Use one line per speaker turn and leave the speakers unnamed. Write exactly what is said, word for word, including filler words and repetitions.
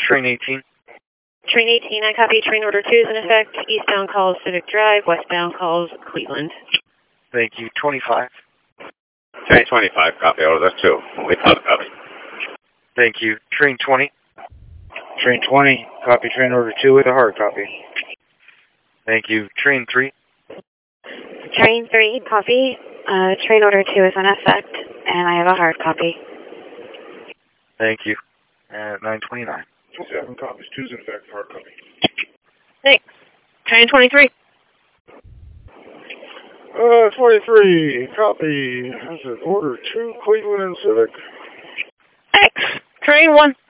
Train eighteen.
Train eighteen, I copy. Train order two is in effect. Eastbound calls Civic Drive, westbound calls Cleveland.
Thank you. twenty-five.
Train twenty-five, copy. Order two. We copy.
Thank you. Train twenty.
Train twenty, copy. Train order two with a hard copy.
Thank you. Train three.
Train three, copy. Uh, train order two is in effect, and I have a hard copy.
Thank you. At nine twenty-nine.
Seven copies. Two's in effect. Hard copy.
Thanks. Train twenty-three.
Uh, twenty-three, copy. That's an order two, Cleveland and Civic.
Thanks. Train one.